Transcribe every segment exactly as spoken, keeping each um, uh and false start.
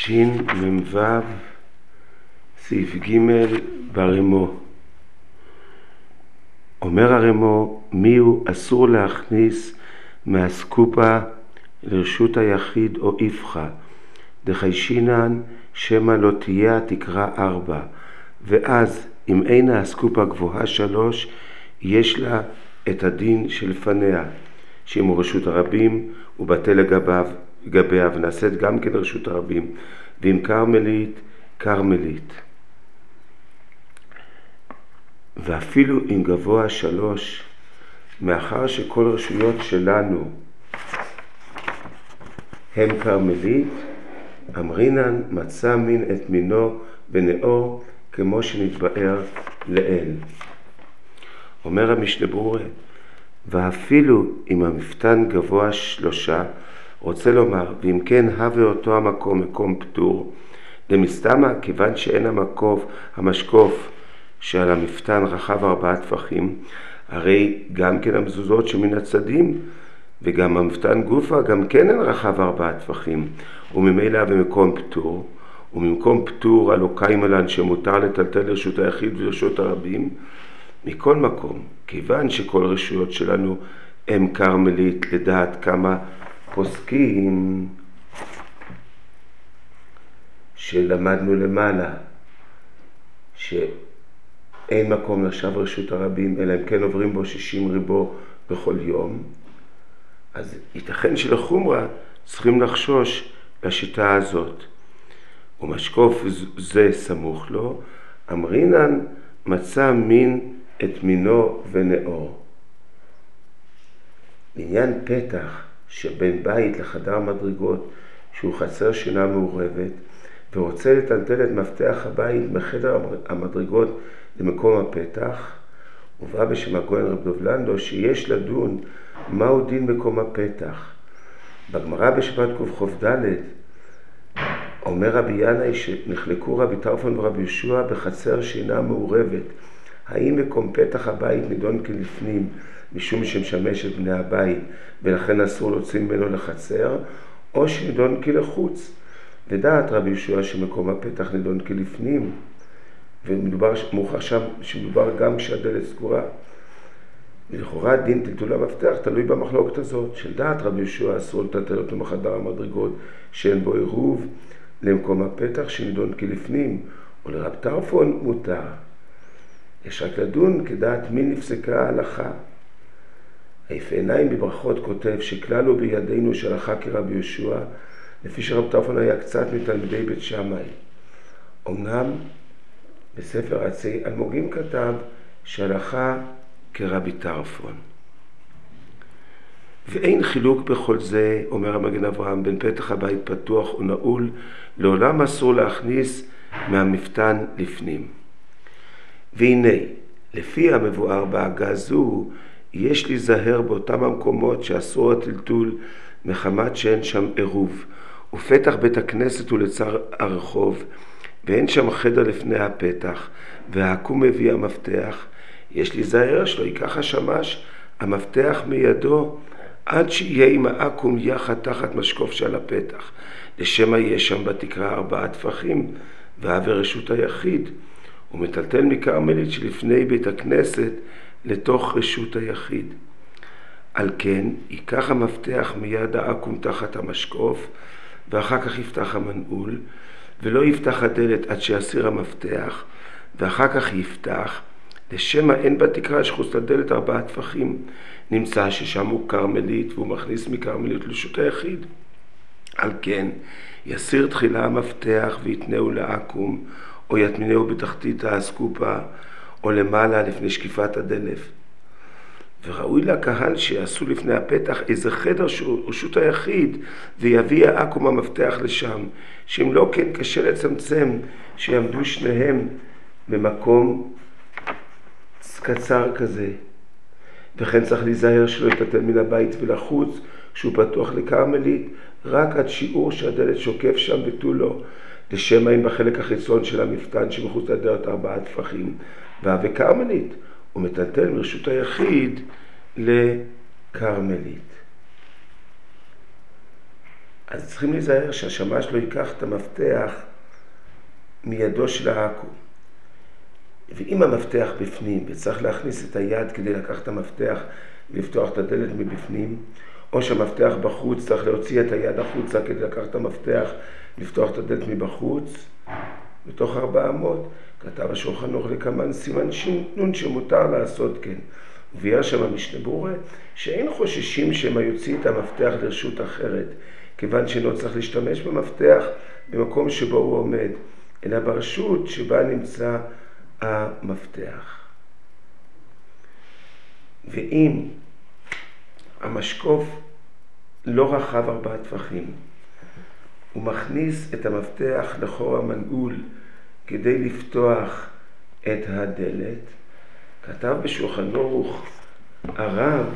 תשמ"ו סעיף ג' ברמו. אומר הרמו, מי הוא אסור להכניס מהסקופה לרשות היחיד או איפכה, דחיישינן שמא לא תהיה תקרא ארבע, ואז אם אין הסקופה גבוהה שלוש, יש לה את הדין שלפניה, שאם הוא רשות הרבים הוא בטל לגביו, לגביה, ונעשית גם כן רשות הרבים, ואם קרמלית, קרמלית. ואפילו אם גבוה שלוש, מאחר שכל רשויות שלנו הם קרמלית, אמרינן מצא מין את מינו ונאור, כמו שנתבאר לאל. אומר המשנה ברורה, ואפילו אם המפתן גבוה שלושה, רוצה לומר, ואם כן הווה אותו המקום מקום פטור, למסתמה, כיוון שאין המקוף, המשקוף שעל המפתן רחב ארבעה טפחים, הרי גם כן המזוזות שמן הצדים, וגם המפתן גופה, גם כן אין רחב ארבעה טפחים, וממילא במקום פטור, וממקום פטור הלא קיימלן שמותר לטלטל לרשות היחיד ולרשות הרבים, מכל מקום, כיוון שכל רשויות שלנו הם קרמלית, לדעת כמה פוסקים שלמדנו למעלה, שאין מקום לרשב רשות הרבים, אלא הם כן עוברים בו שישים ריבו בכל יום, אז ייתכן שלחומרה צריכים לחשוש לשיטה הזאת. ומשקוף זה סמוך לו, אמרינן מצא מין את מינו ונאור. לעניין פתח שבין בית לחדר מדרגות, שהוא חצר שינה מעורבת, ורוצה לטלטל את מפתח הבית מחדר המדרגות למקום הפתח, ובא בשם הגויין רב דב לנדו שיש לדון מהו דין מקום הפתח. בגמרא בשבת קכ"ד אומר רבי ינאי שנחלקו רבי טרפון ורבי יהושע בחצר שינה מעורבת, האם מקום פתח הבית נידון כלפנים משום שמשמש את בני הבית ולכן אסור להוציא ממנו לחצר, או שנידון כלחוץ, ודעת רבי יהושע שמקום הפתח נידון כלפנים, ומדובר מוכח שם שמדובר גם כשהדלת סגורה, ולכאורה דין טלטול המפתח תלוי במחלוקת הזאת. של דעת רבי יהושע אסור לטלטל אותו מחדר המדרגות שאין בו עירוב למקום הפתח שנידון כלפנים, ולרב טרפון מותר. יש רק לדון כדעת מי נפסקה ההלכה. היפה עיניים בברכות כותב שכלל הוא בידינו שהלכה כרבי יהושע, לפי שרב טרפון היה קצת מתלמידי בית שמאי. אמנם בספר עצי אלמוגים כתב שהלכה כרבי טרפון. ואין חילוק בכל זה, אומר המגן אברהם, בין פתח הבית פתוח או נעול, לעולם אסור להכניס מהמפתן לפנים. והנה, לפי המבואר בהגה זו, יש להיזהר באותם המקומות שאסור הטלטול מחמת שאין שם עירוב, ופתח בית הכנסת הוא לצר הרחוב, ואין שם חדר לפני הפתח, והעקום מביא המפתח, יש להיזהר שלא ייקח השמש המפתח מידו, עד שיהיה עם העקום יחד תחת משקוף של הפתח, לשמה יש שם בתקרה ארבעה טפחים, והווה רשות היחיד, ומטלטל מקרמלית שלפני בית הכנסת לתוך רשות היחיד. על כן, ייקח המפתח מיד העקום תחת המשקוף, ואחר כך יפתח המנעול, ולא יפתח הדלת עד שיסיר המפתח, ואחר כך יפתח, לשמה אין בתקרה שחוץ לדלת ארבעה טפחים, נמצא ששם הוא קרמלית, והוא מכניס מקרמלית לרשות היחיד. על כן, יסיר תחילה המפתח ויתנהו לעקום, או יטמינהו בתחתית הסקופה, או למעלה לפני שקיפת הדלת. וראוי לקהל שיעשו לפני הפתח איזה חדר שהוא רשות היחיד, ויביא העקום המפתח לשם, שאם לא כן קשה לצמצם שיעמדו שניהם במקום קצר כזה. וכן צריך להיזהר שלא יטלטל מן הבית ולחוץ, שהוא פתוח לקרמלית, רק עד שיעור שהדלת שוקף שם ותו לא, לשמה אם בחלק החיצון של המפתן שמחוץ לדלת ארבעה טפחים, והווה קרמלית, ומטלטל מרשות היחיד לקרמלית. אז צריכים להיזהר שהשמש לא ייקח את המפתח מידו של העכו. ואם המפתח בפנים וצריך להכניס את היד כדי לקחת את המפתח ולפתוח את הדלת מבפנים, או שהמפתח בחוץ צריך להוציא את היד החוצה כדי לקחת את המפתח לפתוח את הדלת מבחוץ, בתוך ארבע אמות, כתב השולחן ערוך לקמן סימן ש"נ שמותר לעשות כן. וביאר שם המשנה ברורה שאין חוששים שמה יוציא את המפתח לרשות אחרת, כיוון שאינו צריך להשתמש במפתח במקום שבו הוא עומד, אלא ברשות שבה נמצא המפתח. ואם המשקוף לא רחב ארבעה טפחים, הוא מכניס את המפתח לחור המנעול כדי לפתוח את הדלת, כתב בשולחן ערוך הרב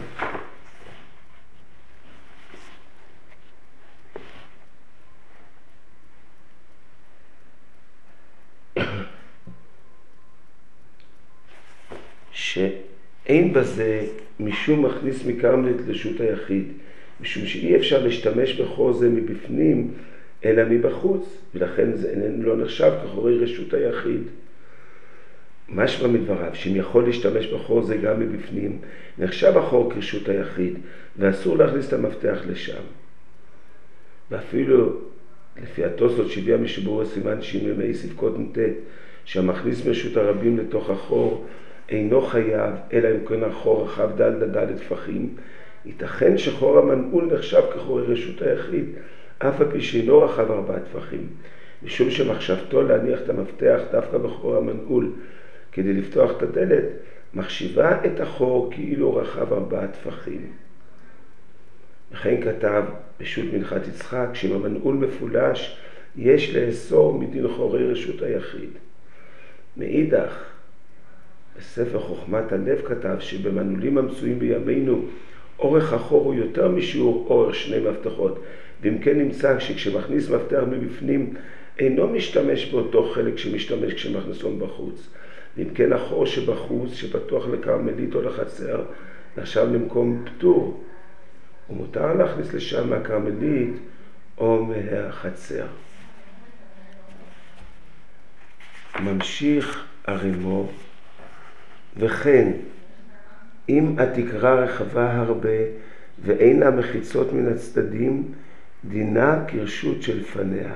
שאין בזה משום מכניס מקרמלית לרשות היחיד, משום שאי אפשר להשתמש בחור זה מבפנים אלא מבחוץ, ולכן זה לא נחשב כחורי רשות היחיד. משמע מדבריו, שאם יכול להשתמש בחור זה גם מבפנים, נחשב החור כרשות היחיד, ואסור להכניס את המפתח לשם. ואפילו לפי התוספות שהביאה משנה סימן שי"מ ספקות נ"ט, שהמכניס מרשות הרבים לתוך החור אינו חייב, אלא אם כן החור רחב ד' ד' טפחים, ייתכן שחור המנעול נחשב כחורי רשות היחיד, אף על פי שאינו רחב ארבעה טפחים, משום שמחשבתו להניח את המפתח דווקא בחור המנעול כדי לפתוח את הדלת, מחשיבה את החור כאילו רחב ארבעה טפחים. לכן כתב בשו"ת מנחת יצחק, שאם המנעול מפולש, יש לאסור מדין חורי רשות היחיד. מאידך, בספר חוכמת הלב כתב שבמנעולים המצויים בימינו, אורך החור הוא יותר משיעור אורך שני מפתחות, ואם כן נמצא שכשמכניס מפתח מבפנים, אינו משתמש באותו חלק שמשתמש כשמכניסו בחוץ. ואם כן החור שבחוץ, שפתוח לקרמלית או לחצר, נחשב למקום פטור, ומותר להכניס לשם מהקרמלית או מהחצר. ממשיך הרימו, וכן, אם התקרה רחבה הרבה ואין לה מחיצות מן הצדדים, דינה כרשות של פניה.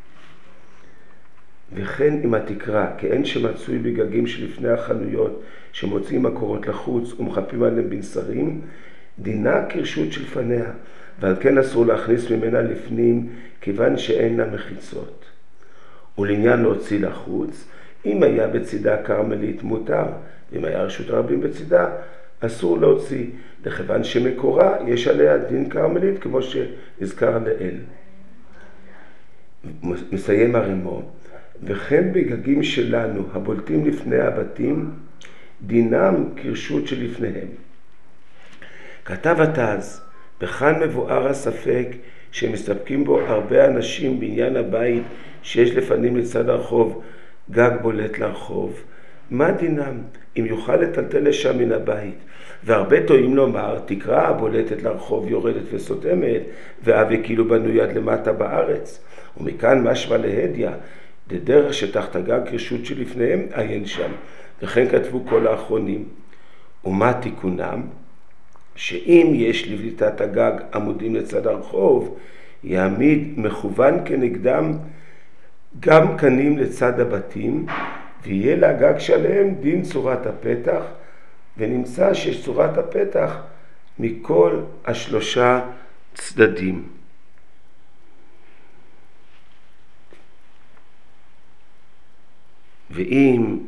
וכן אם התקרה, כאין שמצוי בגגים שלפני החנויות שמוצאים מקורות לחוץ ומחפים עליהם בנסרים, דינה כרשות של פניה, ועל כן אסור להכניס ממנה לפנים כיוון שאין לה מחיצות. ולעניין להוציא לחוץ, אם היה בצידה קרמלית מותר, ואם היה רשות הרבים בצידה, אסור להוציא, לכיוון שמקורה יש עליה דין קרמלית כמו שהזכר לאל. מסיים הרימו, וכן בגגים שלנו הבולטים לפני הבתים, דינם כרשות שלפניהם. כתב התז, בכאן מבואר הספק שמסתפקים בו הרבה אנשים בעניין הבית שיש לפנים לצד הרחוב, גג בולט לרחוב. מה דינם אם יוכל לטלטל לשם מן הבית? והרבה טועים לומר, תקרה הבולטת לרחוב יורדת וסותמת, ואבי כאילו בנו יד למטה בארץ. ומכאן משמע להדיה, דרך שתחת הגג כרשות שלפניהם עיין שם. וכן כתבו כל האחרונים. ומה תיקונם? שאם יש לבליטת הגג עמודים לצד הרחוב, יעמיד מכוון כנגדם גם קנים לצד הבתים, ויהיה להגג שלהם דין צורת הפתח, ונמצא שיש צורת הפתח מכל השלושה צדדים. ואם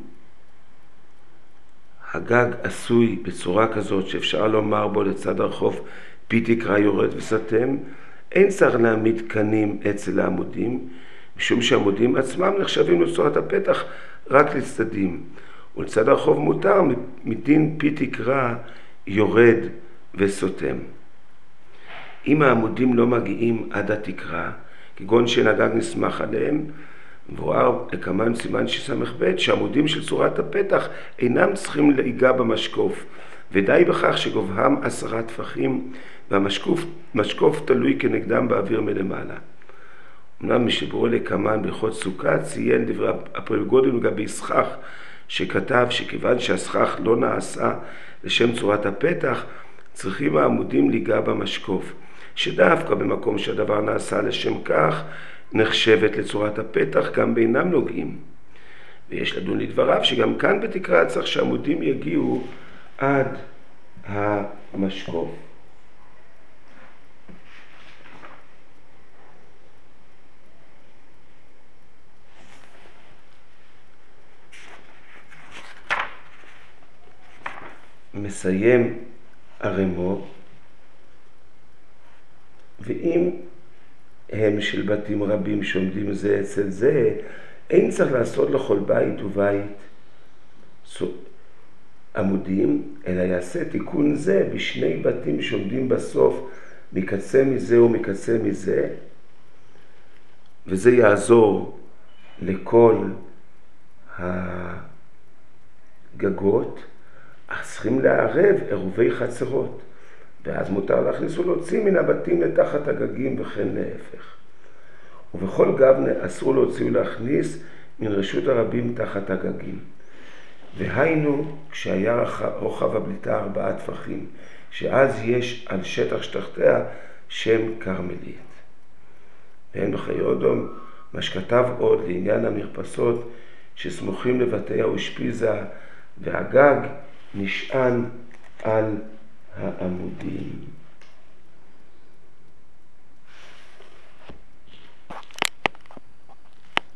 הגג עשוי בצורה כזאת שאפשר לומר בו לצד הרחוב פי תקרה יורד וסתם, אין צריך להעמיד קנים אצל העמודים, משום שהעמודים עצמם נחשבים לצורת הפתח רק לצדדים, ולצד הרחוב מותר מדין פי תקרה יורד וסותם. אם העמודים לא מגיעים עד התקרה, כגון שהגג נסמך עליהם, מבואר לקמן סימן שסמך ב' שהעמודים של צורת הפתח אינם צריכים להיגע במשקוף, ודי בכך שגובהם עשרה טפחים, והמשקוף תלוי כנגדם באוויר מלמעלה. אמנם משברו לקמן בהלכות סוכה ציין דברי הפועל גודל לגבי סכך, שכתב שכיוון שהסכך לא נעשה לשם צורת הפתח, צריכים העמודים ליגע במשקוף, שדווקא במקום שהדבר נעשה לשם כך, נחשבת לצורת הפתח, גם בינם נוגעים. ויש לדון לדבריו שגם כאן בתקרה צריך שהעמודים יגיעו עד המשקוף. מסיים הרמו, ואם הם של בתים רבים שעומדים זה אצל זה, אין צריך לעשות לכל בית ובית עמודים, אלא יעשה תיקון זה בשני בתים שעומדים בסוף מקצה מזה ומקצה מזה, וזה יעזור לכל הגגות. אז צריכים לערב עירובי חצרות, ואז מותר להכניס ולהוציא מן הבתים לתחת הגגים וכן להפך. ובכל גב אסור להוציא ולהכניס מן רשות הרבים תחת הגגים. והיינו כשהיה רוחב הבליטה ארבעה טפחים, שאז יש על שטח שתחתיה שם קרמלית. ואין בחיי אודום מה שכתב עוד לעניין המרפסות שסמוכים לבתי האושפיזה, והגג נשען על העמודים.